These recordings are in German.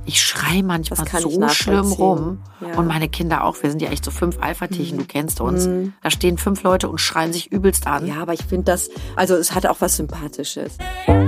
Ich schreie manchmal so schlimm rum. Ja. Und meine Kinder auch. Wir sind ja echt so 5 Alpha-Tierchen, du kennst uns. Da stehen 5 Leute und schreien sich übelst an. Ja, aber ich finde das, also es hat auch was Sympathisches.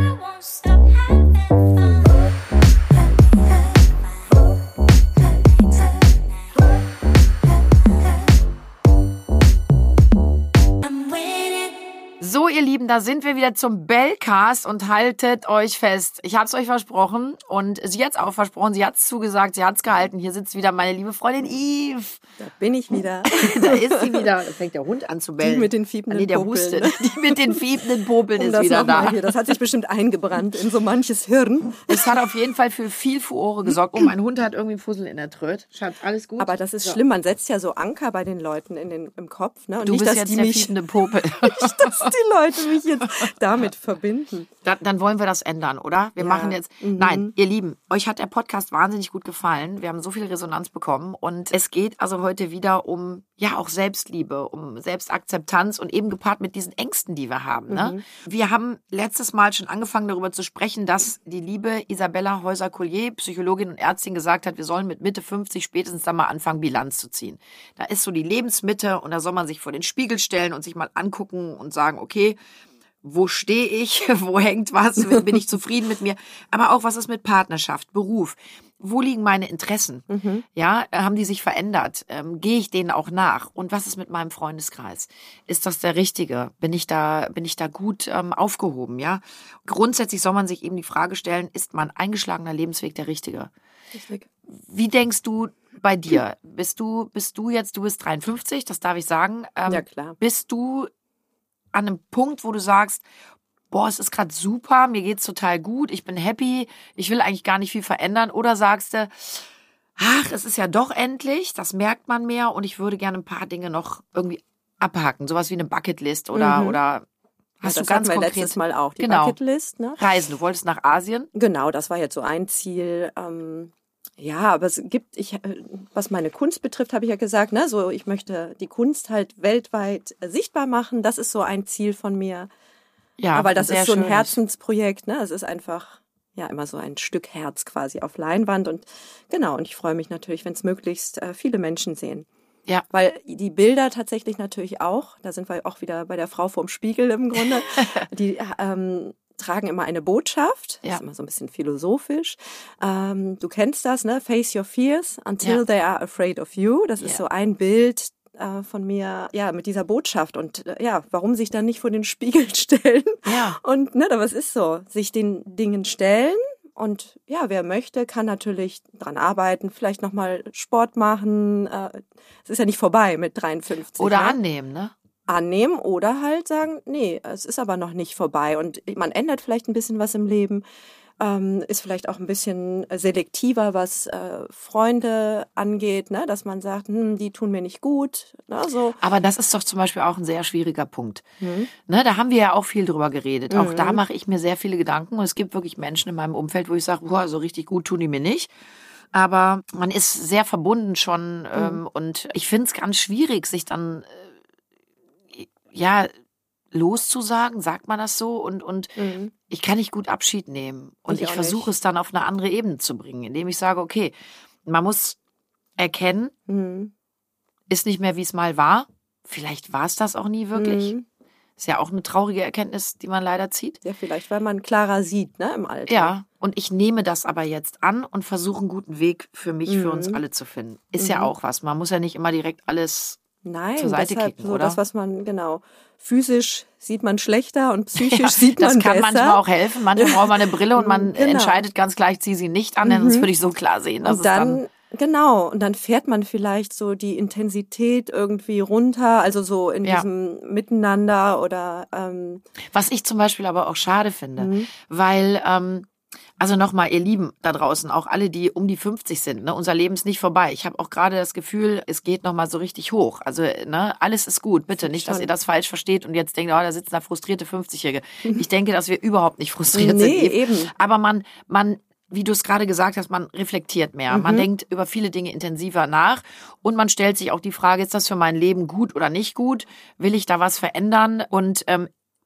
So, ihr Lieben, da sind wir wieder zum Bellcast und haltet euch fest. Ich hab's euch versprochen und sie hat's auch versprochen, sie hat's zugesagt, sie hat's gehalten. Hier sitzt wieder meine liebe Freundin Yves. Da bin ich wieder. Da ist sie wieder. Da fängt der Hund an zu bellen. Die mit den fiebenden der Popeln. hustet. Die mit den fiebenden Popeln ist wieder da. Hier. Das hat sich bestimmt eingebrannt in so manches Hirn. Es hat auf jeden Fall für viel Furore gesorgt. Oh, mein Hund hat irgendwie einen Fussel in der Tröte. Schatz, alles gut? Aber das ist schlimm. Man setzt ja so Anker bei den Leuten im Kopf. Ne? Und du nicht, bist dass jetzt die der mich, fiebende Popel. Nicht, dass die Leute mich jetzt damit verbinden. Dann wollen wir das ändern, oder? Wir machen jetzt... Nein, ihr Lieben, euch hat der Podcast wahnsinnig gut gefallen. Wir haben so viel Resonanz bekommen. Und es geht also heute wieder um, ja, auch Selbstliebe, um Selbstakzeptanz und eben gepaart mit diesen Ängsten, die wir haben. Ne? Wir haben letztes Mal schon angefangen, darüber zu sprechen, dass die liebe Isabella Heuser-Collier, Psychologin und Ärztin, gesagt hat, wir sollen mit Mitte 50 spätestens dann mal anfangen, Bilanz zu ziehen. Da ist so die Lebensmitte und da soll man sich vor den Spiegel stellen und sich mal angucken und sagen, okay, wo stehe ich, wo hängt was, bin ich zufrieden mit mir, aber auch was ist mit Partnerschaft, Beruf, wo liegen meine Interessen, ja, haben die sich verändert, gehe ich denen auch nach und was ist mit meinem Freundeskreis, ist das der Richtige, bin ich da gut aufgehoben, ja, grundsätzlich soll man sich eben die Frage stellen, ist mein eingeschlagener Lebensweg der Richtige? Richtig. Wie denkst du bei dir, bist du 53, das darf ich sagen, ja klar, bist du an einem Punkt, wo du sagst, boah, es ist gerade super, mir geht's total gut, ich bin happy, ich will eigentlich gar nicht viel verändern, oder sagst du, ach, es ist ja doch endlich, das merkt man mehr und ich würde gerne ein paar Dinge noch irgendwie abhaken, sowas wie eine Bucketlist oder hast du ganz konkret letztes Mal auch die Bucketlist, ne? Reisen, du wolltest nach Asien? Genau, das war jetzt so ein Ziel. Ja, aber es gibt, was meine Kunst betrifft, habe ich ja gesagt, ne, so ich möchte die Kunst halt weltweit sichtbar machen. Das ist so ein Ziel von mir. Ja, weil das ist so ein Herzensprojekt, ne? Es ist einfach ja immer so ein Stück Herz quasi auf Leinwand und genau. Und ich freue mich natürlich, wenn es möglichst viele Menschen sehen. Ja. Weil die Bilder tatsächlich natürlich auch, da sind wir auch wieder bei der Frau vorm Spiegel im Grunde, die tragen immer eine Botschaft, das ist immer so ein bisschen philosophisch. Du kennst das, ne? Face your fears until they are afraid of you. Das ist so ein Bild von mir, ja, mit dieser Botschaft und ja, warum sich dann nicht vor den Spiegel stellen? Ja. Und ne, aber es ist so, sich den Dingen stellen und ja, wer möchte, kann natürlich dran arbeiten, vielleicht nochmal Sport machen. Es ist ja nicht vorbei mit 53. Oder annehmen, ne? Annehmen oder halt sagen, nee, es ist aber noch nicht vorbei und man ändert vielleicht ein bisschen was im Leben, ist vielleicht auch ein bisschen selektiver, was Freunde angeht, ne, dass man sagt, die tun mir nicht gut, ne, so. Aber das ist doch zum Beispiel auch ein sehr schwieriger Punkt. Ne, da haben wir ja auch viel drüber geredet. Auch da mache ich mir sehr viele Gedanken und es gibt wirklich Menschen in meinem Umfeld, wo ich sage, boah, so richtig gut tun die mir nicht. Aber man ist sehr verbunden schon und ich finde es ganz schwierig, sich dann loszusagen, sagt man das so? Und ich kann nicht gut Abschied nehmen. Und ich versuche es dann auf eine andere Ebene zu bringen, indem ich sage, okay, man muss erkennen, ist nicht mehr, wie es mal war. Vielleicht war es das auch nie wirklich. Ist ja auch eine traurige Erkenntnis, die man leider zieht. Ja, vielleicht, weil man klarer sieht, ne, im Alter. Ja, und ich nehme das aber jetzt an und versuche einen guten Weg für mich, für uns alle zu finden. Ist ja auch was. Man muss ja nicht immer direkt alles zur Seite kicken, so oder? Das, was man, genau, physisch sieht man schlechter und psychisch sieht man besser. Das kann manchmal auch helfen. Manchmal braucht man eine Brille und man entscheidet ganz gleich, zieh sie nicht an, denn sonst würde ich so klar sehen. Dass und dann, genau, und dann fährt man vielleicht so die Intensität irgendwie runter, also so in diesem Miteinander oder was ich zum Beispiel aber auch schade finde, weil also nochmal, ihr Lieben da draußen, auch alle, die um die 50 sind, ne, unser Leben ist nicht vorbei. Ich habe auch gerade das Gefühl, es geht nochmal so richtig hoch. Also, ne, alles ist gut. Bitte nicht, dass ihr das falsch versteht und jetzt denkt, da sitzen da frustrierte 50-Jährige. Ich denke, dass wir überhaupt nicht frustriert sind. Eben. Aber man, wie du es gerade gesagt hast, man reflektiert mehr. Man denkt über viele Dinge intensiver nach und man stellt sich auch die Frage, ist das für mein Leben gut oder nicht gut? Will ich da was verändern? Und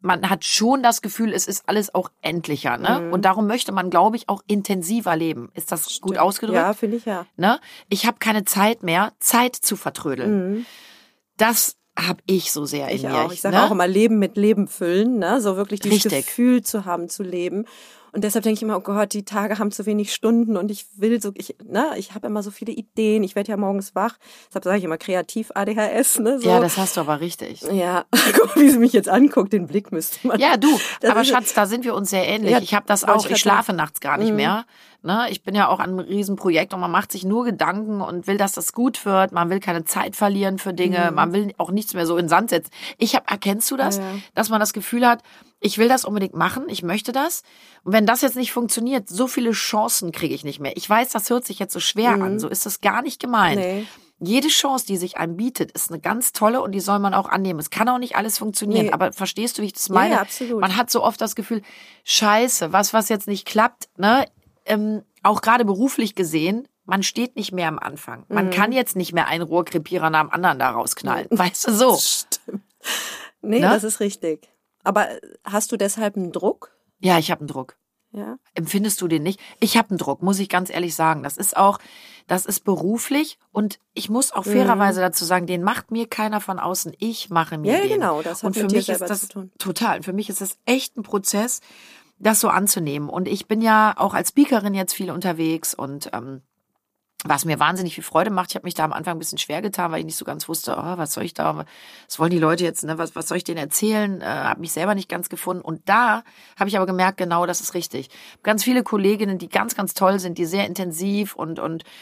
man hat schon das Gefühl, es ist alles auch endlicher, ne? Und darum möchte man, glaube ich, auch intensiver leben. Ist das gut ausgedrückt? Ja, finde ich ja. Ne? Ich habe keine Zeit mehr, Zeit zu vertrödeln. Das habe ich so sehr in mir. Auch. Ich sage auch immer, Leben mit Leben füllen, ne? So wirklich dieses Gefühl zu haben, zu leben. Und deshalb denke ich immer, oh Gott, die Tage haben zu wenig Stunden und ich habe immer so viele Ideen. Ich werde ja morgens wach. Deshalb sage ich immer Kreativ-ADHS, ne? So. Ja, das hast du aber richtig. Ja, guck, wie sie mich jetzt anguckt, den Blick müsste man. Ja, du, aber Schatz, da sind wir uns sehr ähnlich. Ja, ich habe das auch. Ich schlafe nachts gar nicht mehr. Ne? Ich bin ja auch an einem Riesenprojekt und man macht sich nur Gedanken und will, dass das gut wird. Man will keine Zeit verlieren für Dinge. Man will auch nichts mehr so in den Sand setzen. Erkennst du das? Ja. Dass man das Gefühl hat, ich will das unbedingt machen, ich möchte das. Und wenn das jetzt nicht funktioniert, so viele Chancen kriege ich nicht mehr. Ich weiß, das hört sich jetzt so schwer an. So ist das gar nicht gemeint. Nee. Jede Chance, die sich einem bietet, ist eine ganz tolle und die soll man auch annehmen. Es kann auch nicht alles funktionieren, aber verstehst du, wie ich das meine? Ja, absolut. Man hat so oft das Gefühl, scheiße, was jetzt nicht klappt, ne? Auch gerade beruflich gesehen, man steht nicht mehr am Anfang. Man kann jetzt nicht mehr einen Rohrkrepierer nach dem anderen da rausknallen. Weißt du, so. Stimmt. Nee, ne? Das ist richtig. Aber hast du deshalb einen Druck? Ja, ich habe einen Druck. Ja. Empfindest du den nicht? Ich habe einen Druck, muss ich ganz ehrlich sagen. Das ist beruflich und ich muss auch fairerweise dazu sagen, den macht mir keiner von außen. Ich mache mir den. Ja, genau, das hat mit dir selber zu tun. Total. Für mich ist das echt ein Prozess, das so anzunehmen. Und ich bin ja auch als Speakerin jetzt viel unterwegs und was mir wahnsinnig viel Freude macht. Ich habe mich da am Anfang ein bisschen schwer getan, weil ich nicht so ganz wusste, was soll ich da, was wollen die Leute jetzt, ne? Was soll ich denen erzählen? Habe mich selber nicht ganz gefunden. Und da habe ich aber gemerkt, genau, das ist richtig. Ganz viele Kolleginnen, die ganz, ganz toll sind, die sehr intensiv und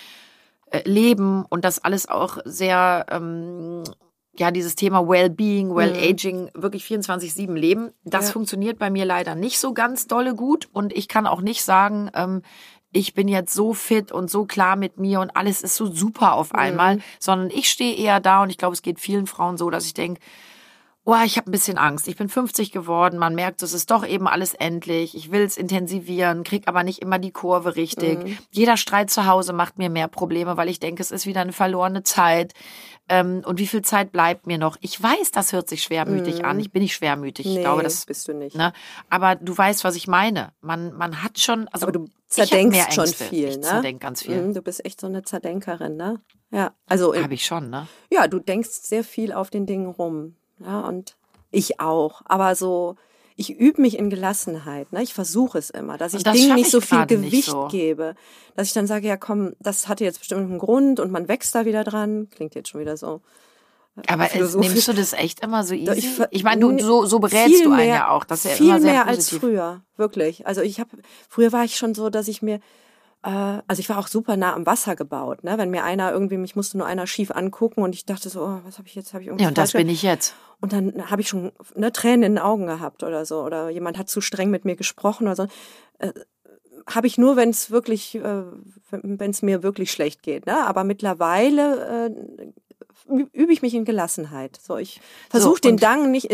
leben und das alles auch sehr, dieses Thema Wellbeing, Well-Aging, wirklich 24/7 leben. Das funktioniert bei mir leider nicht so ganz dolle gut. Und ich kann auch nicht sagen, ich bin jetzt so fit und so klar mit mir und alles ist so super auf einmal, sondern ich stehe eher da und ich glaube, es geht vielen Frauen so, dass ich denke, ich habe ein bisschen Angst. Ich bin 50 geworden, man merkt, es ist doch eben alles endlich. Ich will es intensivieren, krieg aber nicht immer die Kurve richtig. Jeder Streit zu Hause macht mir mehr Probleme, weil ich denke, es ist wieder eine verlorene Zeit. Und wie viel Zeit bleibt mir noch? Ich weiß, das hört sich schwermütig an. Ich bin nicht schwermütig. Nee, ich glaube, das bist du nicht. Ne? Aber du weißt, was ich meine. Man hat schon, also aber du zerdenkst schon viel, ne? Ich zerdenk ganz viel. Du bist echt so eine Zerdenkerin, ne? Ja, also habe ich schon, ne? Ja, du denkst sehr viel auf den Dingen rum. Ja, und ich auch. Aber so, ich übe mich in Gelassenheit. Ne? Ich versuche es immer, dass ich Dingen nicht so viel Gewicht gebe. Dass ich dann sage, ja komm, das hatte jetzt bestimmt einen Grund und man wächst da wieder dran. Klingt jetzt schon wieder so. Aber nimmst du das echt immer so easy? Ich meine, so berätst du einen ja auch. Das ist ja viel immer sehr mehr positiv. Als früher, wirklich. Also früher war ich schon so, dass ich mir ich war auch super nah am Wasser gebaut, ne? Wenn mir mich musste nur einer schief angucken und ich dachte so, was habe ich jetzt? Ja, und das bin ich jetzt. Und dann habe ich schon Tränen in den Augen gehabt oder so. Oder jemand hat zu streng mit mir gesprochen oder so. Habe ich nur, wenn es mir wirklich schlecht geht, ne? Aber mittlerweile übe ich mich in Gelassenheit. So, ich versuche den Dingen nicht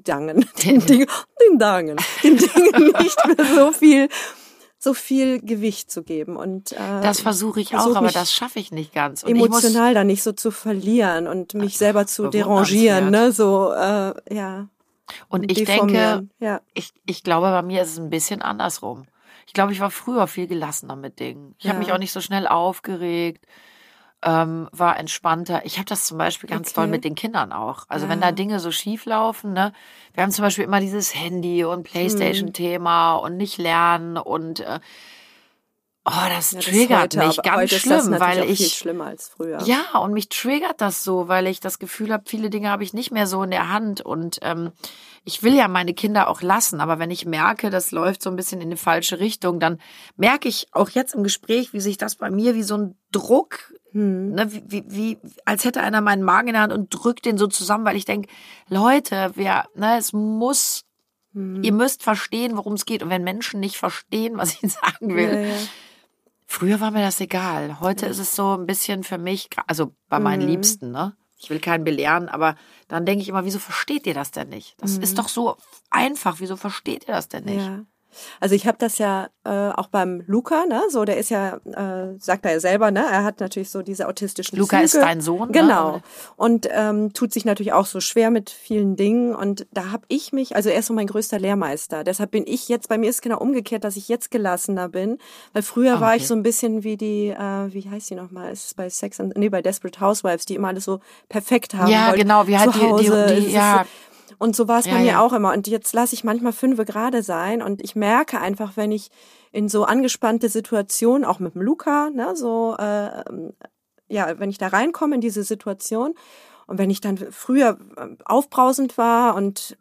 mehr so viel Gewicht zu geben. Und das versuche ich auch, aber das schaffe ich nicht ganz. Und emotional da nicht so zu verlieren und mich selber zu derangieren, ne? So, ja. Und ich denke, ich glaube, bei mir ist es ein bisschen andersrum. Ich glaube, ich war früher viel gelassener mit Dingen. Ich habe mich auch nicht so schnell aufgeregt. War entspannter. Ich habe das zum Beispiel ganz toll mit den Kindern auch. Also wenn da Dinge so schief laufen, ne, wir haben zum Beispiel immer dieses Handy- und Playstation-Thema und nicht lernen und das triggert mich ganz schlimm, weil ich viel schlimmer als früher. Ja, und mich triggert das so, weil ich das Gefühl habe, viele Dinge habe ich nicht mehr so in der Hand und ich will ja meine Kinder auch lassen, aber wenn ich merke, das läuft so ein bisschen in die falsche Richtung, dann merke ich auch jetzt im Gespräch, wie sich das bei mir wie so ein Druck, ne, wie als hätte einer meinen Magen in der Hand und drückt den so zusammen, weil ich denke, Leute, es muss, ihr müsst verstehen, worum es geht. Und wenn Menschen nicht verstehen, was ich sagen will, früher war mir das egal. Heute ist es so ein bisschen für mich, also bei meinen Liebsten, ne? Ich will keinen belehren, aber dann denke ich immer, wieso versteht ihr das denn nicht? Das ist doch so einfach, wieso versteht ihr das denn nicht? Ja. Also ich habe das ja auch beim Luca, ne? So, der ist ja, sagt er ja selber, ne? Er hat natürlich so diese autistischen Luca Züge. ist dein Sohn, genau. Ne? Und tut sich natürlich auch so schwer mit vielen Dingen. Und da habe ich mich, also er ist so mein größter Lehrmeister. Deshalb bin ich jetzt, bei mir ist es genau umgekehrt, dass ich jetzt gelassener bin. Weil früher war ich so ein bisschen wie die, wie heißt die nochmal? Ist es bei bei Desperate Housewives, die immer alles so perfekt haben Ja, wollten. genau, wie halt zu Hause. die ja. Und so war es bei mir auch immer. Und jetzt lasse ich manchmal 5 gerade sein. Und ich merke einfach, wenn ich in so angespannte Situationen, auch mit dem Luca, ne, so, wenn ich da reinkomme in diese Situation und wenn ich dann früher aufbrausend war und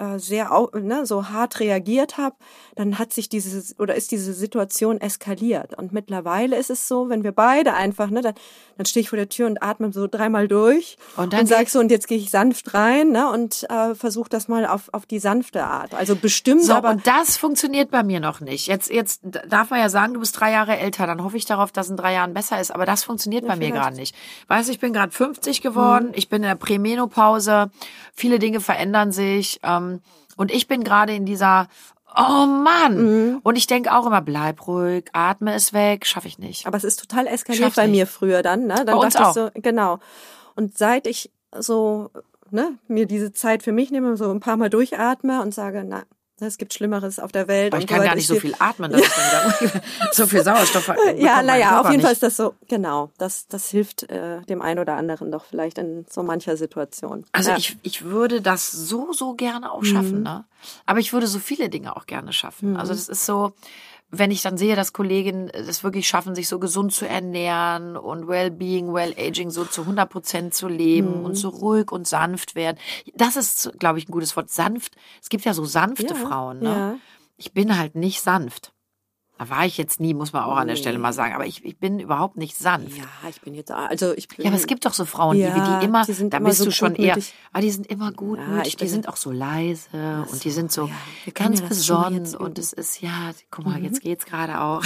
so hart reagiert habe, dann ist diese Situation eskaliert. Und mittlerweile ist es so, wenn wir beide einfach, ne, dann stehe ich vor der Tür und atme so 3-mal durch und sag so, und jetzt gehe ich sanft rein, ne, und versuche das mal auf die sanfte Art. Also bestimmt, so, aber und das funktioniert bei mir noch nicht. Jetzt darf man ja sagen, du bist 3 Jahre älter, dann hoffe ich darauf, dass in 3 Jahren besser ist, aber das funktioniert bei mir gerade nicht. Weißt du, ich bin gerade 50 geworden, ich bin in der Prämenopause, viele Dinge verändern sich und ich bin gerade in dieser oh Mann! Und ich denke auch immer, bleib ruhig, atme es weg, schaffe ich nicht. Aber es ist total eskaliert bei mir früher dann, ne? Dann bei uns dachte auch. ich so, genau. Und seit ich so, ne, mir diese Zeit für mich nehme, so ein paar Mal durchatme und sage, na, es gibt Schlimmeres auf der Welt. Aber ich kann gar nicht so viel atmen, dass ich dann wieder so viel Sauerstoff ja, naja, auf jeden Fall ist das so, genau, das hilft dem einen oder anderen doch vielleicht in so mancher Situation. Also ich würde das so gerne auch schaffen, ne? Aber ich würde so viele Dinge auch gerne schaffen. Also das ist so, wenn ich dann sehe, dass Kolleginnen es wirklich schaffen, sich so gesund zu ernähren und Wellbeing, Well-Aging so zu 100% zu leben und so ruhig und sanft werden. Das ist, glaube ich, ein gutes Wort. Sanft. Es gibt ja so sanfte Frauen, ne? Ja. Ich bin halt nicht sanft. Da war ich jetzt nie, muss man auch an der Stelle mal sagen. Aber ich bin überhaupt nicht sanft. Ja, ich bin jetzt, also ich bin. Ja, aber es gibt doch so Frauen, die immer, sind da immer bist so du schon gutmütig. aber die sind immer gutmütig, die sind auch so leise und die sind so ganz besonnen und es ist, ja, guck mal, jetzt geht's gerade auch.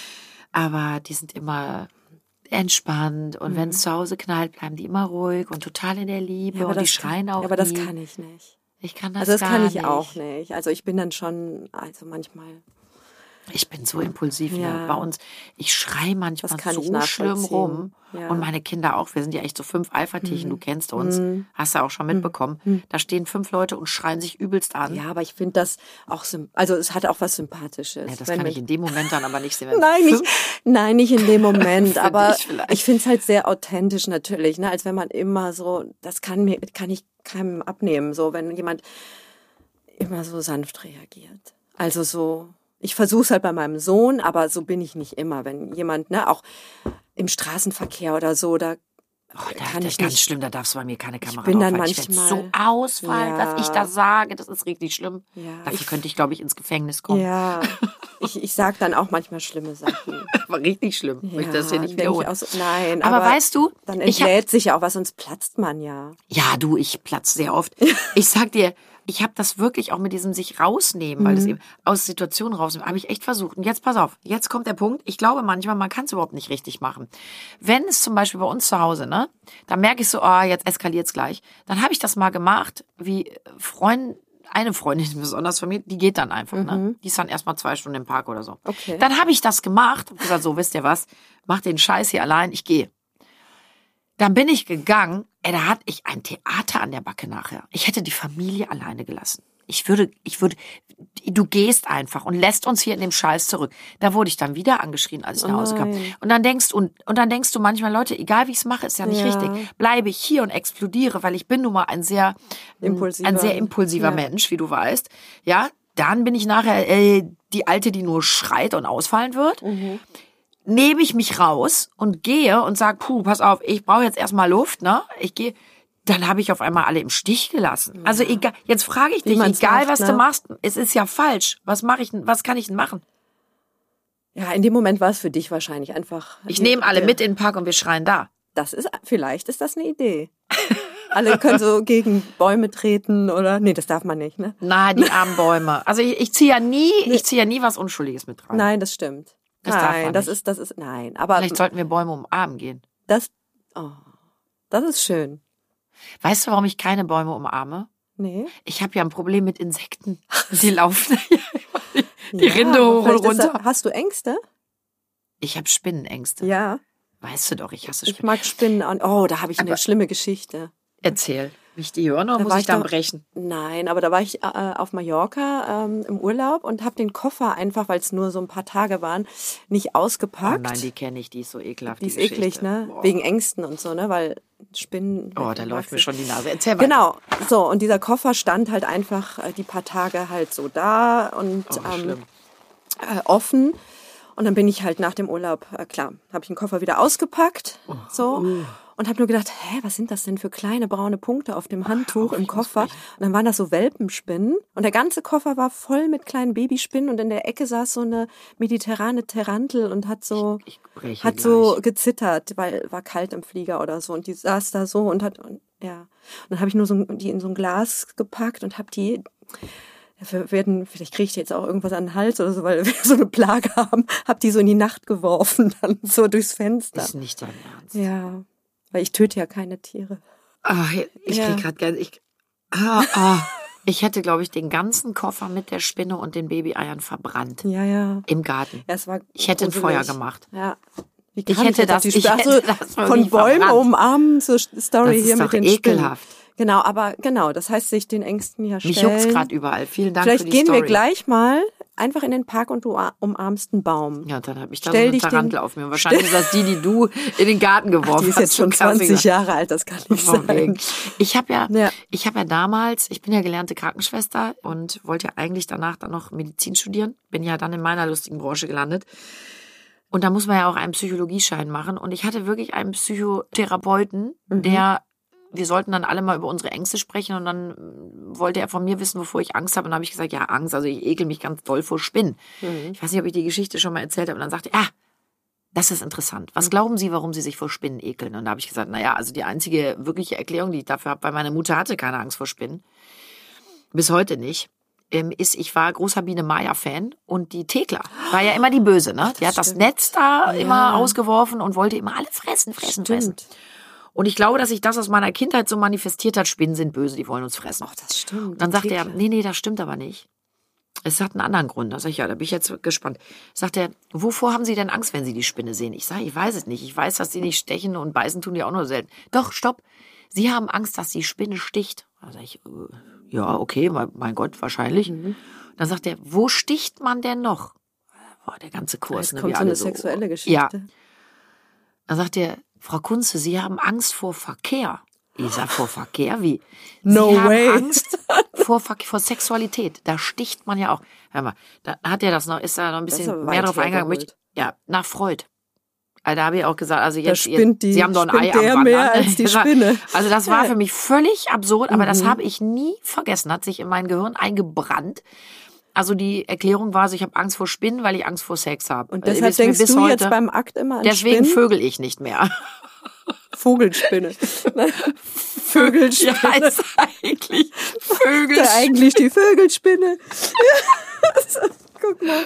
Aber die sind immer entspannt und wenn es zu Hause knallt, bleiben die immer ruhig und total in der Liebe und die schreien auch nie. Aber das kann ich nicht. Ich kann das also das gar kann ich nicht. auch nicht. Also ich bin dann schon, also manchmal. Ich bin so impulsiv, Ja. ne? Bei uns, ich schreie manchmal Das kann ich so schlimm rum. Ja. Und meine Kinder auch. Wir sind ja echt so 5 Alpha-Tierchen, du kennst uns. Hast du auch schon mitbekommen. Da stehen 5 Leute und schreien sich übelst an. Ja, aber ich finde das auch, also es hat auch was Sympathisches. Ja, das kann ich in dem Moment dann aber nicht sehen. Nein, nicht in dem Moment, aber vielleicht. ich finde es halt sehr authentisch natürlich, ne? Als wenn man immer so, das kann ich keinem abnehmen, so wenn jemand immer so sanft reagiert. Also so, ich versuche es halt bei meinem Sohn, aber so bin ich nicht immer. Wenn jemand, ne, auch im Straßenverkehr oder so, da kann das ich ist ganz nicht. schlimm, da darfst du bei mir keine Kamera bin dann drauf, weil ich werd manchmal- so ausfallen, Ja. was ich da sage, das ist richtig schlimm. Ja, Dafür könnte ich, glaube ich, ins Gefängnis kommen. Ja, ich sag dann auch manchmal schlimme Sachen. War richtig schlimm. Ich möchte das hier nicht wenn ich wiederholen. nein, Aber weißt du, dann ich hab- entlädt sich ja auch was, sonst platzt man ja. Ja, du, ich platze sehr oft. Ich sag dir, ich habe das wirklich auch mit diesem sich rausnehmen, weil das eben aus Situationen rausnehmen, habe ich echt versucht. Und jetzt pass auf, jetzt kommt der Punkt. Ich glaube manchmal, man kann es überhaupt nicht richtig machen. Wenn es zum Beispiel bei uns zu Hause, ne, da merke ich so, jetzt eskaliert's gleich. Dann habe ich das mal gemacht, wie eine Freundin besonders von mir, die geht dann einfach, ne? Die ist dann erstmal 2 Stunden im Park oder so. Okay. Dann habe ich das gemacht und gesagt, so, wisst ihr was, mach den Scheiß hier allein, ich gehe. Dann bin ich gegangen, da hatte ich ein Theater an der Backe nachher. Ich hätte die Familie alleine gelassen. Du gehst einfach und lässt uns hier in dem Scheiß zurück. Da wurde ich dann wieder angeschrien, als ich nach Hause kam. Und dann denkst du manchmal, Leute, egal wie ich es mache, ist ja nicht richtig. Bleibe ich hier und explodiere, weil ich bin nun mal ein sehr impulsiver Mensch, wie du weißt. Ja, dann bin ich nachher die Alte, die nur schreit und ausfallen wird. Nehme ich mich raus und gehe und sage, pass auf, ich brauche jetzt erstmal Luft, ne? Ich gehe, dann habe ich auf einmal alle im Stich gelassen. Also egal, jetzt frage ich dich, egal was du machst, es ist ja falsch. Was kann ich denn machen? Ja, in dem Moment war es für dich wahrscheinlich einfach. Ich nehme alle mit in den Park und wir schreien da. Vielleicht ist das eine Idee. Alle können so gegen Bäume treten oder, nee, das darf man nicht, ne? Na, die armen Bäume. Also ich ziehe ja nie was Unschuldiges mit rein. Nein, das stimmt. Das darf man das nicht. ist, nein, aber. Vielleicht sollten wir Bäume umarmen gehen. Das ist schön. Weißt du, warum ich keine Bäume umarme? Nee. Ich habe ja ein Problem mit Insekten. Die laufen. Die Rinde hoch und runter. Hast du Ängste? Ich habe Spinnenängste. Ja. Weißt du doch, ich hasse Spinnen. Ich mag Spinnen. Oh, da habe ich eine schlimme Geschichte. Erzähl. Will ich die hören oder muss ich dann brechen? Nein, aber da war ich auf Mallorca im Urlaub und habe den Koffer einfach, weil es nur so ein paar Tage waren, nicht ausgepackt. Oh nein, die kenne ich, die ist so ekelhaft. Die ist eklig, ne? Boah. Wegen Ängsten und so, ne? Weil Spinnen... Oh, da läuft mir schon die Nase. Erzähl weiter. Genau, so und dieser Koffer stand halt einfach die paar Tage halt so da und offen. Und dann bin ich halt nach dem Urlaub, klar, habe ich den Koffer wieder ausgepackt, und habe nur gedacht, was sind das denn für kleine braune Punkte auf dem Handtuch im Koffer? Und dann waren das so Welpenspinnen und der ganze Koffer war voll mit kleinen Babyspinnen und in der Ecke saß so eine mediterrane Tarantel und hat so gezittert, weil war kalt im Flieger oder so und die saß da so und und dann habe ich nur die in so ein Glas gepackt und habe die vielleicht kriege ich jetzt auch irgendwas an den Hals oder so, weil wir so eine Plage haben, hab die so in die Nacht geworfen, dann so durchs Fenster. Ist nicht dein Ernst. Ja, weil ich töte ja keine Tiere. Ich krieg gerade gerne, ich hätte, glaube ich, den ganzen Koffer mit der Spinne und den Babyeiern verbrannt. Ja. Im Garten. Ich hätte ein Feuer gemacht. Ja. Ich hätte das von Bäumen umarmen zur Story hier mit den Spinnen. Ekelhaft. Genau, das heißt, sich den Ängsten stellen. Mich juckt's gerade überall. Vielen Dank Vielleicht für die Story. Vielleicht gehen wir gleich mal einfach in den Park und du umarmst einen Baum. Ja, dann habe ich da so eine Tarantel auf mir. Wahrscheinlich ist das die du in den Garten geworfen hast. Die ist jetzt schon 20 Jahre alt, das kann nicht sein. Ich habe ja damals, ich bin ja gelernte Krankenschwester und wollte ja eigentlich danach dann noch Medizin studieren. Bin ja dann in meiner lustigen Branche gelandet. Und da muss man ja auch einen Psychologieschein machen. Und ich hatte wirklich einen Psychotherapeuten, wir sollten dann alle mal über unsere Ängste sprechen und dann wollte er von mir wissen, wovor ich Angst habe. Und dann habe ich gesagt, ja, Angst, also ich ekel mich ganz doll vor Spinnen. Ich weiß nicht, ob ich die Geschichte schon mal erzählt habe. Und dann sagte er, das ist interessant. Was glauben Sie, warum Sie sich vor Spinnen ekeln? Und da habe ich gesagt, also die einzige wirkliche Erklärung, die ich dafür habe, weil meine Mutter hatte keine Angst vor Spinnen, bis heute nicht, ich war großer Biene Maya-Fan und die Thekla war ja immer die Böse, ne? Die hat das Netz da immer ausgeworfen und wollte immer alle fressen. Und ich glaube, dass sich das aus meiner Kindheit so manifestiert hat. Spinnen sind böse, die wollen uns fressen. Ach, das stimmt. Und dann sagt er, nee, das stimmt aber nicht. Es hat einen anderen Grund. Da sag ich, da bin ich jetzt gespannt. Sagt er, wovor haben Sie denn Angst, wenn Sie die Spinne sehen? Ich sage, ich weiß es nicht. Ich weiß, dass sie nicht stechen und beißen tun die auch nur selten. Doch, stopp. Sie haben Angst, dass die Spinne sticht. Da sag ich, ja, okay, mein Gott, wahrscheinlich. Dann sagt er, wo sticht man denn noch? Boah, der ganze Kurs. Jetzt kommt so eine sexuelle Geschichte. Ja. Dann sagt er, Frau Kunze, Sie haben Angst vor Verkehr. Ich sag, vor Verkehr? Wie? No Sie way. haben Angst vor Sexualität. Da sticht man ja auch. Hör mal, da hat er das noch, ist da noch ein bisschen mehr drauf eingegangen. Ja, nach Freud. Also da habe ich auch gesagt, also jetzt, Sie haben doch ein Ei am Wandern. Mehr als die Spinne. Also das war für mich völlig absurd, aber das habe ich nie vergessen, hat sich in mein Gehirn eingebrannt. Also die Erklärung war, ich habe Angst vor Spinnen, weil ich Angst vor Sex habe. Und deshalb denkst du heute, jetzt beim Akt immer an deswegen Spinnen? vögel ich nicht mehr. Vogelspinne. Vögelspinne. Ja, heißt eigentlich Vögelspinne. Eigentlich die Vögelspinne. Guck mal.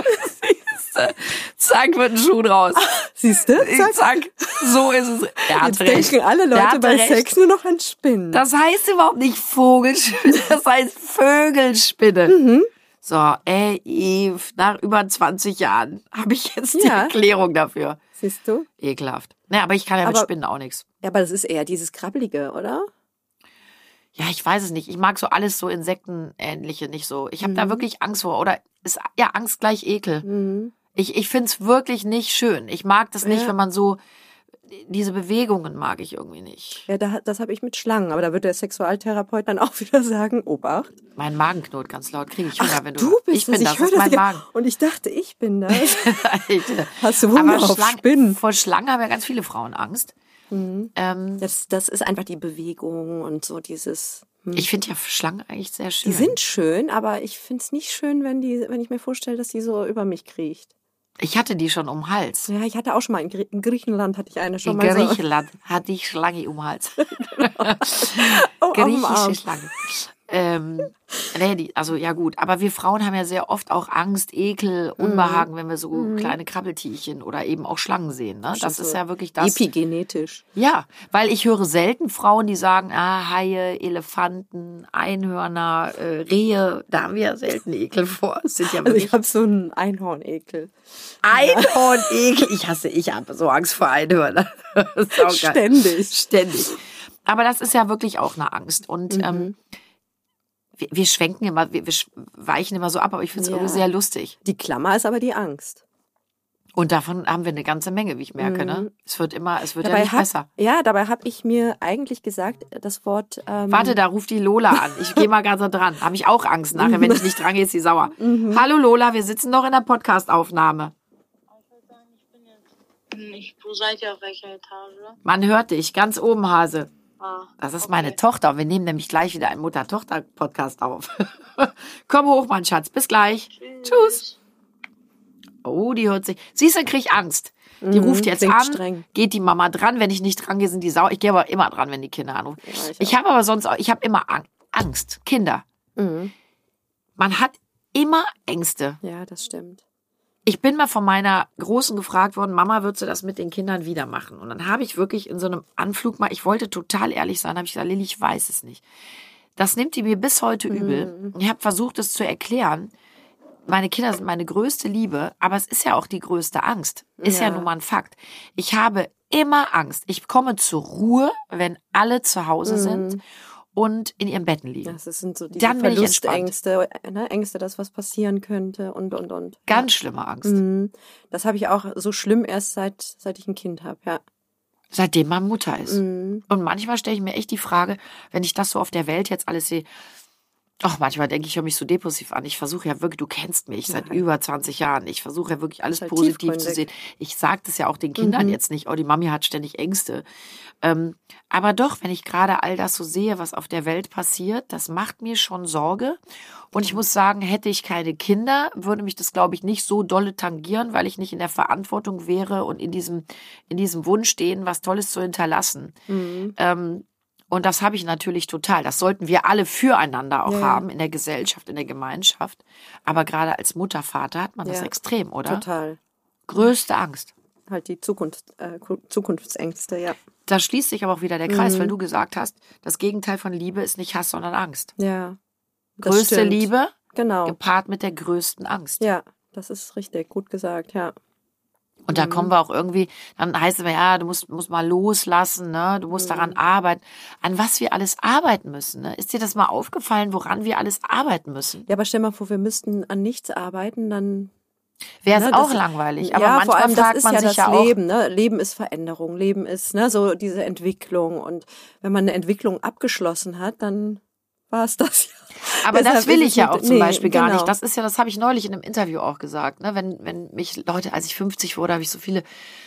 Zack, wird ein Schuh draus. Siehst du? Zack, so ist es. Jetzt denken alle Leute bei Sex nur noch an Spinnen. Das heißt überhaupt nicht Vogelspinne, das heißt Vögelspinne. So, Eve, nach über 20 Jahren habe ich jetzt die Erklärung dafür. Siehst du? Ekelhaft. Naja, aber ich kann ja mit Spinnen auch nichts. Ja, aber das ist eher dieses Krabbelige, oder? Ja, ich weiß es nicht. Ich mag so alles so Insektenähnliche nicht so. Ich habe da wirklich Angst vor. Oder ist ja Angst gleich Ekel. Ich find's wirklich nicht schön. Ich mag das nicht, wenn man so, diese Bewegungen mag ich irgendwie nicht. Ja, das habe ich mit Schlangen, aber da wird der Sexualtherapeut dann auch wieder sagen, Obacht. Mein Magen knurrt ganz laut, kriege ich Hunger, wenn du bist ich bin das ist mein Magen. Und ich dachte, ich bin das. Hast du Hunger auf Spinnen? Vor Schlangen haben ja ganz viele Frauen Angst. Das ist einfach die Bewegung und so dieses... Ich finde ja Schlangen eigentlich sehr schön. Die sind schön, aber ich finde es nicht schön, wenn ich mir vorstelle, dass die so über mich kriecht. Ich hatte die schon um den Hals. Ja, ich hatte auch schon mal in Griechenland hatte ich eine schon mal. In Griechenland hatte ich Schlange um den Hals. Oh, griechische Schlange. Also ja gut, aber wir Frauen haben ja sehr oft auch Angst, Ekel, Unbehagen, wenn wir so kleine Krabbeltierchen oder eben auch Schlangen sehen. Ne? Das ist ja wirklich das. Epigenetisch. Ja, weil ich höre selten Frauen, die sagen, Haie, Elefanten, Einhörner, Rehe, da haben wir ja selten Ekel vor. Das sind ja also ich habe so einen Einhornekel. Einhornekel? Ich habe so Angst vor Einhörnern. Ständig. Aber das ist ja wirklich auch eine Angst. Und wir schwenken immer, wir weichen immer so ab, aber ich finde es irgendwie sehr lustig. Die Klammer ist aber die Angst. Und davon haben wir eine ganze Menge, wie ich merke. Ne? Es wird ja nicht besser. Ja, dabei habe ich mir eigentlich gesagt, das Wort... Warte, da ruft die Lola an. Ich gehe mal ganz dran. Habe ich auch Angst nachher, wenn ich nicht dran gehe, ist sie sauer. Hallo Lola, wir sitzen noch in der Podcast-Aufnahme. Wo seid ihr, auf welcher Etage? Man hört dich, ganz oben, Hase. Das ist meine Tochter. Wir nehmen nämlich gleich wieder einen Mutter-Tochter-Podcast auf. Komm hoch, mein Schatz. Bis gleich. Tschüss. Oh, die hört sich. Siehst du, krieg ich Angst. Die ruft jetzt an, streng. Geht die Mama dran. Wenn ich nicht dran gehe, sind die sauer. Ich gehe aber immer dran, wenn die Kinder anrufen. Ja, ich habe immer Angst. Kinder. Man hat immer Ängste. Ja, das stimmt. Ich bin mal von meiner Großen gefragt worden, Mama, würdest du das mit den Kindern wieder machen? Und dann habe ich wirklich in so einem Anflug mal, ich wollte total ehrlich sein, habe ich gesagt, Lilly, ich weiß es nicht. Das nimmt die mir bis heute übel. Ich habe versucht, es zu erklären. Meine Kinder sind meine größte Liebe, aber es ist ja auch die größte Angst. Ist ja nun mal ein Fakt. Ich habe immer Angst. Ich komme zur Ruhe, wenn alle zu Hause sind und in ihren Betten liegen. Das sind so diese Verlustängste, ne? Ängste, dass was passieren könnte und. Ganz schlimme Angst. Das habe ich auch so schlimm erst seit ich ein Kind habe, ja. Seitdem man Mutter ist. Und manchmal stelle ich mir echt die Frage, wenn ich das so auf der Welt jetzt alles sehe, manchmal denke ich, höre mich so depressiv an. Ich versuche ja wirklich, du kennst mich seit über 20 Jahren. Ich versuche ja wirklich alles positiv zu sehen. Ich sage das ja auch den Kindern jetzt nicht, die Mami hat ständig Ängste. Aber doch, wenn ich gerade all das so sehe, was auf der Welt passiert, das macht mir schon Sorge. Und ich muss sagen, hätte ich keine Kinder, würde mich das, glaube ich, nicht so dolle tangieren, weil ich nicht in der Verantwortung wäre und in diesem Wunsch stehen, was Tolles zu hinterlassen. Und das habe ich natürlich total. Das sollten wir alle füreinander auch haben, in der Gesellschaft, in der Gemeinschaft. Aber gerade als Mutter, Vater hat man das extrem, oder? Total. Größte Angst. Halt die Zukunftsängste, ja. Da schließt sich aber auch wieder der Kreis, weil du gesagt hast, das Gegenteil von Liebe ist nicht Hass, sondern Angst. Ja. Größte stimmt. Liebe, genau. Gepaart mit der größten Angst. Ja, das ist richtig, gut gesagt, ja. Und da kommen wir auch irgendwie, dann heißt es ja, du musst mal loslassen, ne? Du musst daran arbeiten. An was wir alles arbeiten müssen, ne? Ist dir das mal aufgefallen, woran wir alles arbeiten müssen? Ja, aber stell mal vor, wir müssten an nichts arbeiten, dann wäre es auch langweilig. Aber manchmal vor allem, fragt man sich ja auch. Leben, ne? Leben ist Veränderung, Leben ist so diese Entwicklung. Und wenn man eine Entwicklung abgeschlossen hat, dann war es das ja. Aber das will ich ja auch zum Beispiel gar nicht. Das ist ja, das habe ich neulich in einem Interview auch gesagt. Ne? Wenn mich Leute, als ich 50 wurde, habe ich so viele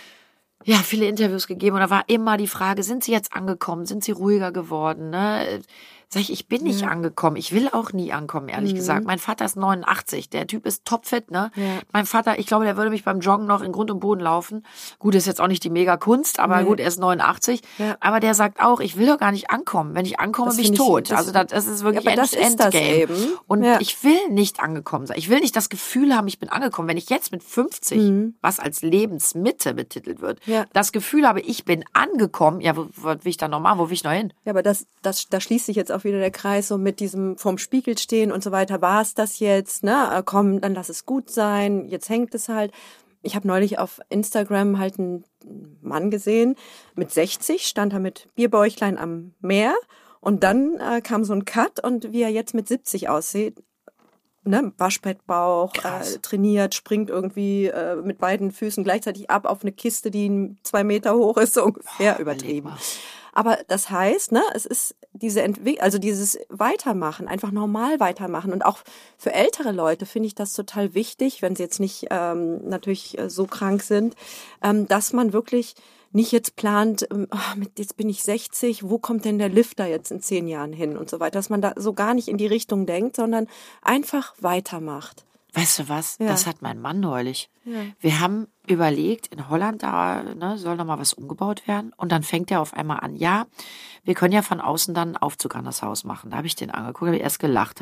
Interviews gegeben und da war immer die Frage, sind Sie jetzt angekommen? Sind Sie ruhiger geworden? Ne? Sag ich bin nicht angekommen. Ich will auch nie ankommen, ehrlich gesagt. Mein Vater ist 89. Der Typ ist topfit, ne? Ja. Mein Vater, ich glaube, der würde mich beim Joggen noch in Grund und Boden laufen. Gut, ist jetzt auch nicht die Mega-Kunst, aber gut, er ist 89. Ja. Aber der sagt auch, ich will doch gar nicht ankommen. Wenn ich ankomme, bin ich tot. Also das ist wirklich Endgame. Und ich will nicht angekommen sein. Ich will nicht das Gefühl haben, ich bin angekommen. Wenn ich jetzt mit 50, was als Lebensmitte betitelt wird, das Gefühl habe, ich bin angekommen, was will ich da noch machen? Wo will ich noch hin? Ja, aber da schließt sich jetzt auch wieder der Kreis, so mit diesem vorm Spiegel stehen und so weiter. War es das jetzt? Ne? Komm, dann lass es gut sein. Jetzt hängt es halt. Ich habe neulich auf Instagram halt einen Mann gesehen, mit 60, stand er mit Bierbäuchlein am Meer und dann kam so ein Cut und wie er jetzt mit 70 aussieht, ne? Waschbrettbauch, trainiert, springt irgendwie mit beiden Füßen gleichzeitig ab auf eine Kiste, die 2 Meter hoch ist, so ungefähr, übertrieben. Aber das heißt, ne, es ist dieses Weitermachen, einfach normal weitermachen. Und auch für ältere Leute finde ich das total wichtig, wenn sie jetzt nicht natürlich so krank sind, dass man wirklich nicht jetzt plant, jetzt bin ich 60, wo kommt denn der Lifter jetzt in 10 Jahren hin und so weiter. Dass man da so gar nicht in die Richtung denkt, sondern einfach weitermacht. Weißt du was? Ja. Das hat mein Mann neulich. Ja. Wir haben überlegt, in Holland, da soll noch mal was umgebaut werden. Und dann fängt er auf einmal an, ja, wir können ja von außen dann einen Aufzug an das Haus machen. Da habe ich den angeguckt, habe ich erst gelacht,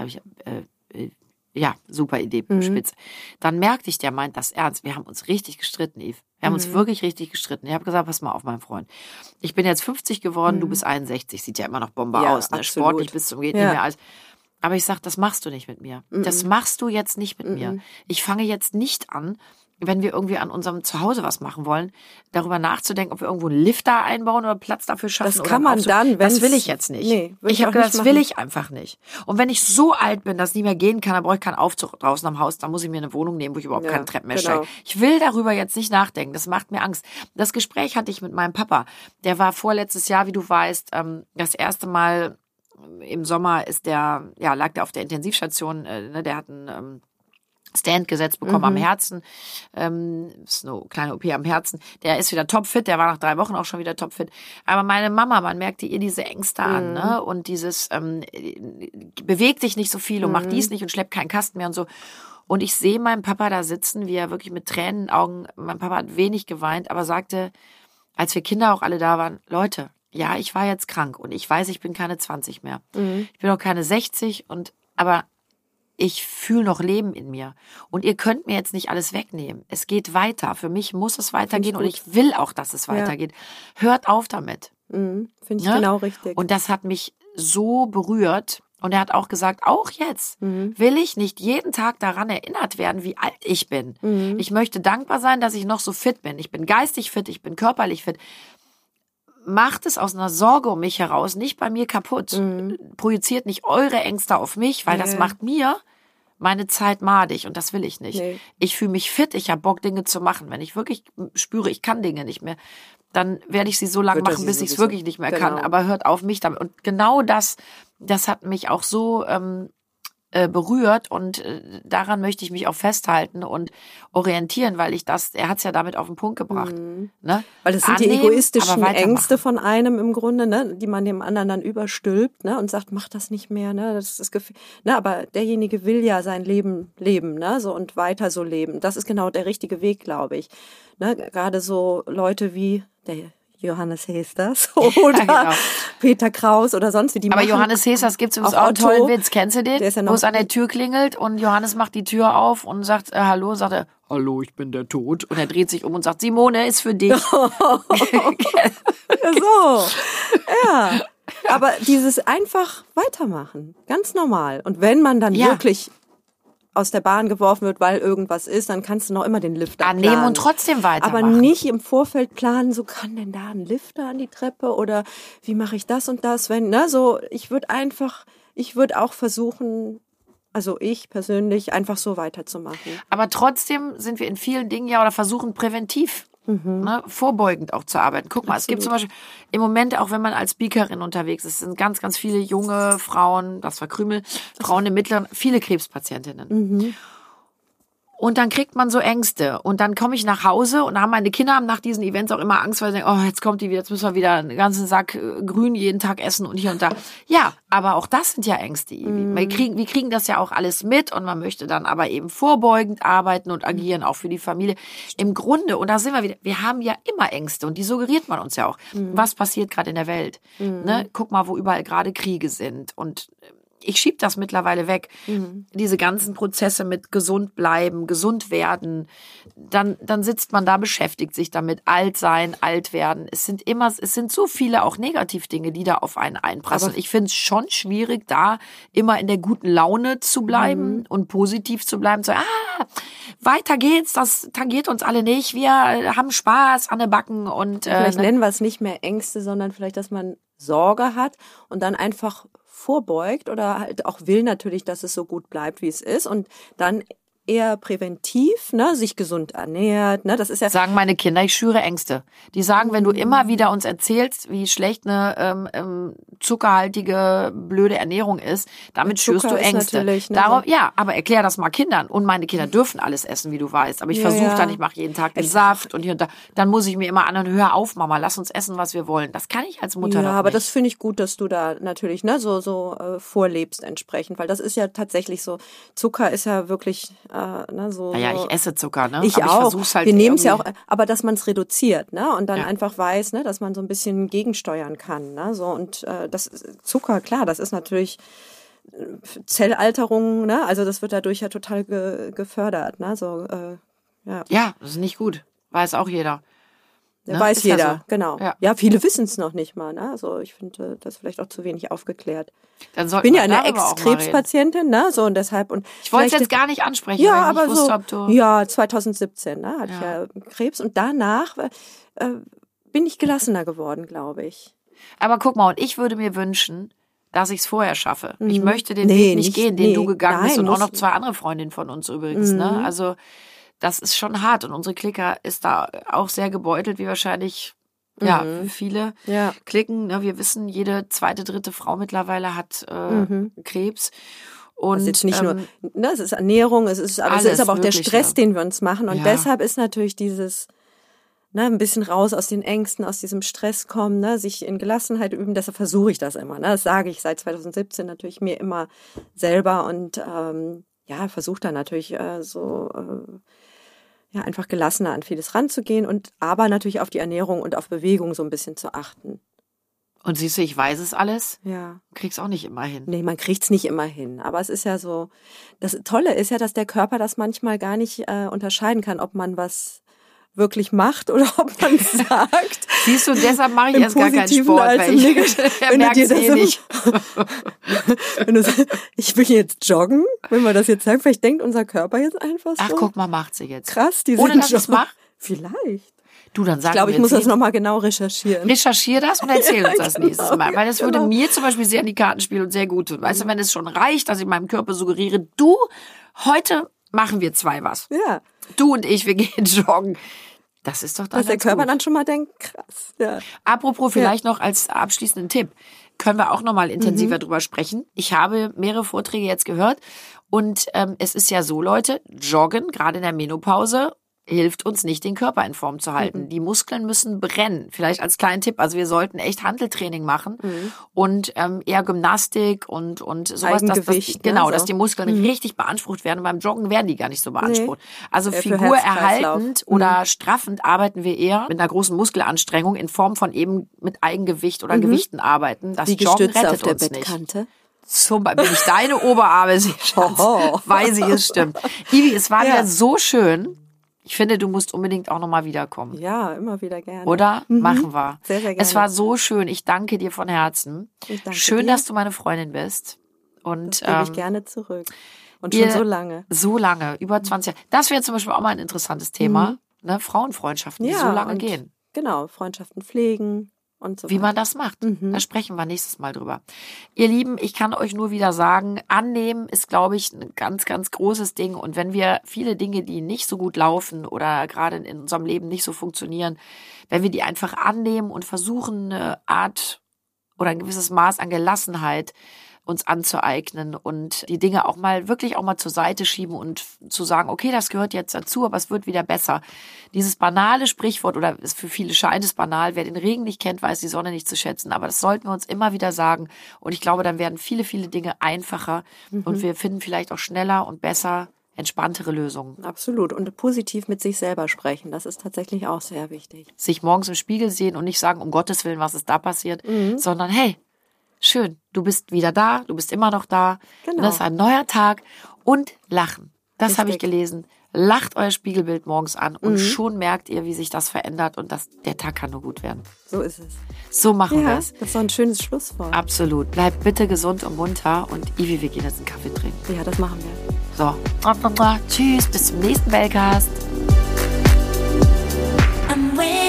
ja, super Idee, spitze. Dann merkte ich, der meint das ernst. Wir haben uns richtig gestritten, Yves. Wir haben uns wirklich richtig gestritten. Ich habe gesagt, pass mal auf, mein Freund. Ich bin jetzt 50 geworden, du bist 61. Sieht ja immer noch Bombe aus, ne? Sportlich bis zum geht nicht mehr alles. Aber ich sag, das machst du nicht mit mir. Das machst du jetzt nicht mit mir. Ich fange jetzt nicht an, wenn wir irgendwie an unserem Zuhause was machen wollen, darüber nachzudenken, ob wir irgendwo einen Lifter einbauen oder Platz dafür schaffen. Das kann man dann, das will ich jetzt nicht. Nee, ich habe gesagt, das will ich einfach nicht. Und wenn ich so alt bin, dass es nicht mehr gehen kann, dann brauche ich keinen Aufzug draußen am Haus, dann muss ich mir eine Wohnung nehmen, wo ich überhaupt keine Treppen mehr steige. Ich will darüber jetzt nicht nachdenken. Das macht mir Angst. Das Gespräch hatte ich mit meinem Papa. Der war vorletztes Jahr, wie du weißt, das erste Mal im Sommer lag der auf der Intensivstation, der hat einen Stand gesetzt bekommen am Herzen, ist eine kleine OP am Herzen. Der ist wieder topfit, der war nach 3 Wochen auch schon wieder topfit. Aber meine Mama, man merkte ihr diese Ängste an, ne? Und dieses bewegt dich nicht so viel und macht dies nicht und schleppt keinen Kasten mehr und so. Und ich sehe meinen Papa da sitzen, wie er wirklich mit Tränen in den Augen, mein Papa hat wenig geweint, aber sagte, als wir Kinder auch alle da waren, Leute, ja, ich war jetzt krank und ich weiß, ich bin keine 20 mehr. Ich bin auch keine 60 aber ich fühle noch Leben in mir. Und ihr könnt mir jetzt nicht alles wegnehmen. Es geht weiter. Für mich muss es weitergehen und ich will auch, dass es weitergeht. Hört auf damit. Finde ich genau richtig. Und das hat mich so berührt. Und er hat auch gesagt, auch jetzt will ich nicht jeden Tag daran erinnert werden, wie alt ich bin. Ich möchte dankbar sein, dass ich noch so fit bin. Ich bin geistig fit, ich bin körperlich fit. Macht es aus einer Sorge um mich heraus, nicht bei mir kaputt. Projiziert nicht eure Ängste auf mich, weil das macht mir meine Zeit madig und das will ich nicht. Nee. Ich fühle mich fit, ich habe Bock, Dinge zu machen. Wenn ich wirklich spüre, ich kann Dinge nicht mehr, dann werde ich sie so lange machen, bis ich es wirklich nicht mehr kann. Aber hört auf mich damit. Und genau das hat mich auch so berührt und daran möchte ich mich auch festhalten und orientieren, weil er hat es ja damit auf den Punkt gebracht. Ne? Weil das sind die egoistischen Ängste von einem im Grunde, ne, die man dem anderen dann überstülpt, ne, und sagt, mach das nicht mehr, ne, das ist das Gefühl, ne, aber derjenige will ja sein Leben leben, ne, so und weiter so leben. Das ist genau der richtige Weg, glaube ich. Ne, gerade so Leute wie der Johannes Hesters oder genau. Peter Kraus oder sonst wie die. Aber Johannes Hesters gibt's übrigens auch einen tollen Witz. Kennst du den? Wo es an der Tür klingelt und Johannes macht die Tür auf und sagt Hallo und sagt er, hallo, ich bin der Tod. Und er dreht sich um und sagt, Simone ist für dich. So. Ja. Aber dieses einfach weitermachen. Ganz normal. Und wenn man dann wirklich aus der Bahn geworfen wird, weil irgendwas ist, dann kannst du noch immer den Lifter annehmen planen. Und trotzdem weitermachen. Aber nicht im Vorfeld planen, so kann denn da ein Lifter an die Treppe oder wie mache ich das und das, wenn, ne, so, ich würde auch versuchen, also ich persönlich, einfach so weiterzumachen. Aber trotzdem sind wir in vielen Dingen oder versuchen präventiv, vorbeugend auch zu arbeiten. Guck mal, Es gibt zum Beispiel im Moment, auch wenn man als Speakerin unterwegs ist, sind ganz, ganz viele junge Frauen, das war Krümel, Frauen im Mittleren, viele Krebspatientinnen. Und dann kriegt man so Ängste. Und dann komme ich nach Hause und meine Kinder haben nach diesen Events auch immer Angst, weil sie denken, jetzt kommt die wieder, jetzt müssen wir wieder einen ganzen Sack Grün jeden Tag essen und hier und da. Ja, aber auch das sind ja Ängste. Wir kriegen das ja auch alles mit und man möchte dann aber eben vorbeugend arbeiten und agieren, auch für die Familie. Im Grunde, und da sind wir wieder, wir haben ja immer Ängste und die suggeriert man uns ja auch. Was passiert gerade in der Welt? Ne? Guck mal, wo überall gerade Kriege sind und ich schiebe das mittlerweile weg. Diese ganzen Prozesse mit gesund bleiben, gesund werden. Dann sitzt man da, beschäftigt sich damit. Alt sein, alt werden. Es sind so viele auch Negativdinge, die da auf einen einprasseln. Ich finde es schon schwierig, da immer in der guten Laune zu bleiben und positiv zu bleiben. So, weiter geht's, das tangiert uns alle nicht. Wir haben Spaß an den Backen und vielleicht nennen wir es nicht mehr Ängste, sondern vielleicht, dass man Sorge hat und dann einfach vorbeugt oder halt auch will natürlich, dass es so gut bleibt, wie es ist und dann eher präventiv, ne, sich gesund ernährt, ne, das ist ja. Sagen meine Kinder, ich schüre Ängste. Die sagen, wenn du immer wieder uns erzählst, wie schlecht eine zuckerhaltige, blöde Ernährung ist, damit schürst du Ängste. Ne, darauf, ja, aber erklär das mal Kindern. Und meine Kinder dürfen alles essen, wie du weißt. Aber ich versuche dann, ich mache jeden Tag den Saft und hier und da. Dann muss ich mir immer anhören, hör auf, Mama, lass uns essen, was wir wollen. Das kann ich als Mutter doch nicht. Ja, aber das finde ich gut, dass du da natürlich, ne, so vorlebst entsprechend, weil das ist ja tatsächlich so. Zucker ist ja wirklich Naja, ich esse Zucker, ne? Ich aber auch. Ich versuch's halt wir nehmen es ja auch, aber dass man es reduziert, ne? Und dann einfach weiß, ne, dass man so ein bisschen gegensteuern kann, ne? So und das Zucker, klar, das ist natürlich Zellalterung, ne? Also das wird dadurch ja total gefördert, ne? So Ja, das ist nicht gut. Weiß auch jeder. Ne? Weiß ist jeder, ja so. Genau. Ja, viele wissen es noch nicht mal, ne? Also ich finde das vielleicht auch zu wenig aufgeklärt. Dann ich bin ja eine Ex-Krebspatientin, ne? So und deshalb und ich wollte es jetzt gar nicht ansprechen, ja, weil ich aber nicht wusste, so, ob du... Ja, 2017, ne? Hatte ich ja Krebs und danach bin ich gelassener geworden, glaube ich. Aber guck mal, und ich würde mir wünschen, dass ich es vorher schaffe. Ich möchte den Weg nicht gehen, den du gegangen bist und auch noch 2 andere Freundinnen von uns übrigens, ne? Also das ist schon hart und unsere Clique ist da auch sehr gebeutelt, wie wahrscheinlich viele Cliquen. Ne? Wir wissen, jede 2., 3. Frau mittlerweile hat Krebs. Und das ist jetzt nicht nur, ne, es ist Ernährung, es ist aber auch der Stress, den wir uns machen. Und deshalb ist natürlich dieses, ne, ein bisschen raus aus den Ängsten, aus diesem Stress kommen, ne, sich in Gelassenheit üben. Deshalb versuche ich das immer. Ne? Das sage ich seit 2017 natürlich mir immer selber und versuche dann natürlich einfach gelassener an vieles ranzugehen und aber natürlich auf die Ernährung und auf Bewegung so ein bisschen zu achten. Und siehst du, ich weiß es alles. Ja. Krieg's auch nicht immer hin. Nee, man kriegt's nicht immer hin. Aber es ist ja so, das Tolle ist ja, dass der Körper das manchmal gar nicht unterscheiden kann, ob man was wirklich macht oder ob man es sagt. Siehst du, deshalb mache ich erst gar keinen Sport, weil ich merke es nicht. Wenn du sagst, ich will jetzt joggen, wenn man das jetzt sagt, vielleicht denkt unser Körper jetzt einfach so. Ach, guck mal, macht sie jetzt. Krass, die ohne dass ich es mache? Vielleicht. Du, dann sag ich glaube, ich muss das nochmal genau recherchieren. Recherchier das und erzähl uns das nächstes Mal. Weil das würde mir zum Beispiel sehr in die Karten spielen und sehr gut tun. Weißt du, wenn es schon reicht, dass ich meinem Körper suggeriere, du, heute machen wir 2 was. Ja. Du und ich, wir gehen joggen. Das ist doch dann dass der Körper dann schon mal denkt, krass. Ja. Apropos vielleicht noch als abschließenden Tipp, können wir auch noch mal intensiver drüber sprechen. Ich habe mehrere Vorträge jetzt gehört und es ist ja so, Leute, Joggen, gerade in der Menopause, hilft uns nicht, den Körper in Form zu halten. Die Muskeln müssen brennen. Vielleicht als kleinen Tipp, also wir sollten echt Hanteltraining machen und eher Gymnastik und sowas, dass die Muskeln richtig beansprucht werden. Und beim Joggen werden die gar nicht so beansprucht. Also figurerhaltend oder straffend arbeiten wir eher mit einer großen Muskelanstrengung in Form von eben mit Eigengewicht oder Gewichten arbeiten. Das Joggen rettet uns nicht. Wenn ich deine Oberarme sehe, Schatz, weiß ich, es stimmt. Ivi, es war wieder so schön. Ich finde, du musst unbedingt auch nochmal wiederkommen. Ja, immer wieder gerne. Oder? Machen wir. Sehr, sehr gerne. Es war so schön. Ich danke dir von Herzen. Ich danke schön, dir. dass du meine Freundin bist. Und das gebe ich gerne zurück. Und schon so lange. So lange, über 20 Jahre. Das wäre zum Beispiel auch mal ein interessantes Thema. Ne? Frauenfreundschaften, die so lange gehen. Genau, Freundschaften pflegen. Und so wie man das macht. Da sprechen wir nächstes Mal drüber. Ihr Lieben, ich kann euch nur wieder sagen, annehmen ist, glaube ich, ein ganz, ganz großes Ding. Und wenn wir viele Dinge, die nicht so gut laufen oder gerade in unserem Leben nicht so funktionieren, wenn wir die einfach annehmen und versuchen, eine Art oder ein gewisses Maß an Gelassenheit uns anzueignen und die Dinge auch mal wirklich auch mal zur Seite schieben und zu sagen, okay, das gehört jetzt dazu, aber es wird wieder besser. Dieses banale Sprichwort, oder für viele scheint es banal, wer den Regen nicht kennt, weiß die Sonne nicht zu schätzen, aber das sollten wir uns immer wieder sagen und ich glaube, dann werden viele, viele Dinge einfacher und wir finden vielleicht auch schneller und besser entspanntere Lösungen. Absolut. Und positiv mit sich selber sprechen, das ist tatsächlich auch sehr wichtig. Sich morgens im Spiegel sehen und nicht sagen, um Gottes Willen, was ist da passiert, sondern hey, schön, du bist wieder da, du bist immer noch da. Genau. Das ist ein neuer Tag. Und lachen. Das habe ich gelesen. Lacht euer Spiegelbild morgens an und schon merkt ihr, wie sich das verändert und der Tag kann nur gut werden. So ist es. So machen wir es. Das ist doch ein schönes Schlusswort. Absolut. Bleibt bitte gesund und munter und Ivi, wir gehen jetzt einen Kaffee trinken. Ja, das machen wir. So. Tschüss, bis zum nächsten Bellcast. I'm